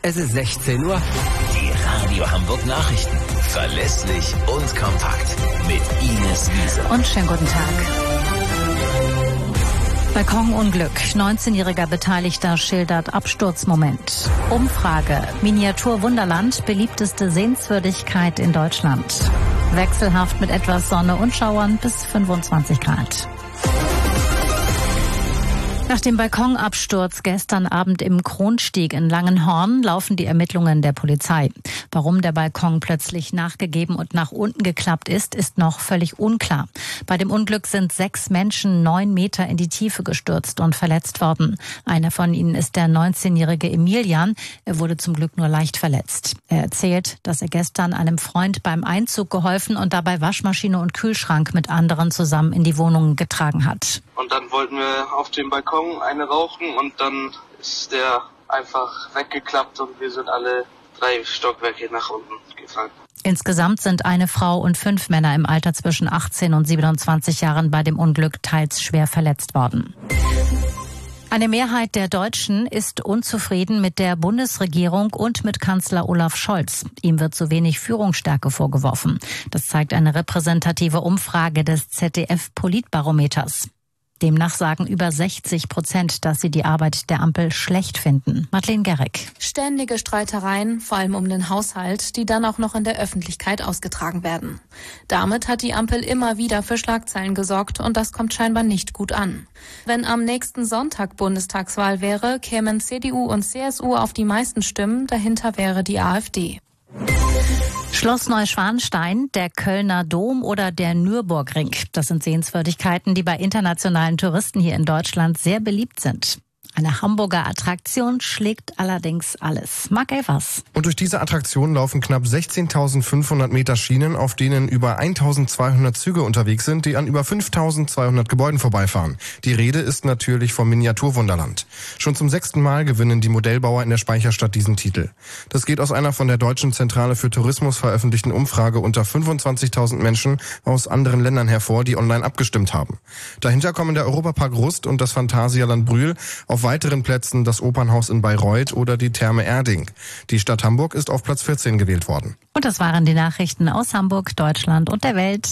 Es ist 16 Uhr. Die Radio Hamburg Nachrichten. Verlässlich und kompakt. Mit Ines Wiese. Und schönen guten Tag. Balkonunglück. 19-jähriger Beteiligter schildert Absturzmoment. Umfrage. Miniatur Wunderland. Beliebteste Sehenswürdigkeit in Deutschland. Wechselhaft mit etwas Sonne und Schauern bis 25 Grad. Nach dem Balkonabsturz gestern Abend im Kronstieg in Langenhorn laufen die Ermittlungen der Polizei. Warum der Balkon plötzlich nachgegeben und nach unten geklappt ist, ist noch völlig unklar. Bei dem Unglück sind 6 Menschen 9 Meter in die Tiefe gestürzt und verletzt worden. Einer von ihnen ist der 19-jährige Emilian. Er wurde zum Glück nur leicht verletzt. Er erzählt, dass er gestern einem Freund beim Einzug geholfen und dabei Waschmaschine und Kühlschrank mit anderen zusammen in die Wohnung getragen hat. Und dann wollten wir auf dem Balkon eine rauchen und dann ist der einfach weggeklappt und wir sind alle 3 Stockwerke nach unten gefallen. Insgesamt sind eine Frau und 5 Männer im Alter zwischen 18 und 27 Jahren bei dem Unglück teils schwer verletzt worden. Eine Mehrheit der Deutschen ist unzufrieden mit der Bundesregierung und mit Kanzler Olaf Scholz. Ihm wird zu wenig Führungsstärke vorgeworfen. Das zeigt eine repräsentative Umfrage des ZDF-Politbarometers. Demnach sagen über 60%, dass sie die Arbeit der Ampel schlecht finden. Madeleine Gerrick. Ständige Streitereien, vor allem um den Haushalt, die dann auch noch in der Öffentlichkeit ausgetragen werden. Damit hat die Ampel immer wieder für Schlagzeilen gesorgt und das kommt scheinbar nicht gut an. Wenn am nächsten Sonntag Bundestagswahl wäre, kämen CDU und CSU auf die meisten Stimmen, dahinter wäre die AfD. Schloss Neuschwanstein, der Kölner Dom oder der Nürburgring. Das sind Sehenswürdigkeiten, die bei internationalen Touristen hier in Deutschland sehr beliebt sind. Eine Hamburger Attraktion schlägt allerdings alles. Marc Elvers. Und durch diese Attraktion laufen knapp 16.500 Meter Schienen, auf denen über 1.200 Züge unterwegs sind, die an über 5.200 Gebäuden vorbeifahren. Die Rede ist natürlich vom Miniatur Wunderland. Schon zum 6. Mal gewinnen die Modellbauer in der Speicherstadt diesen Titel. Das geht aus einer von der Deutschen Zentrale für Tourismus veröffentlichten Umfrage unter 25.000 Menschen aus anderen Ländern hervor, die online abgestimmt haben. Dahinter kommen der Europapark Rust und das Phantasialand Brühl, auf weiteren Plätzen das Opernhaus in Bayreuth oder die Therme Erding. Die Stadt Hamburg ist auf Platz 14 gewählt worden. Und das waren die Nachrichten aus Hamburg, Deutschland und der Welt.